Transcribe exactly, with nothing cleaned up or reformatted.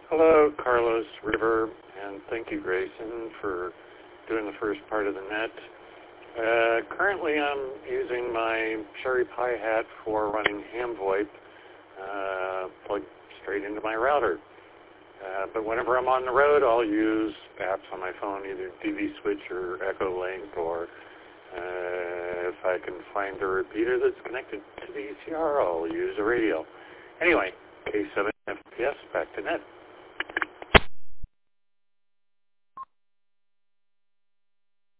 Hello, Carlos River, and thank you, Grayson, for doing the first part of the net. Uh, currently, I'm using my Cherry Pi Hat for running HamVoIP uh, plugged straight into my router. Uh, but whenever I'm on the road, I'll use apps on my phone, either D V Switch or Echolink, or uh, if I can find a repeater that's connected to the E C R, I'll use a radio. Anyway, K seven F P S, back to net.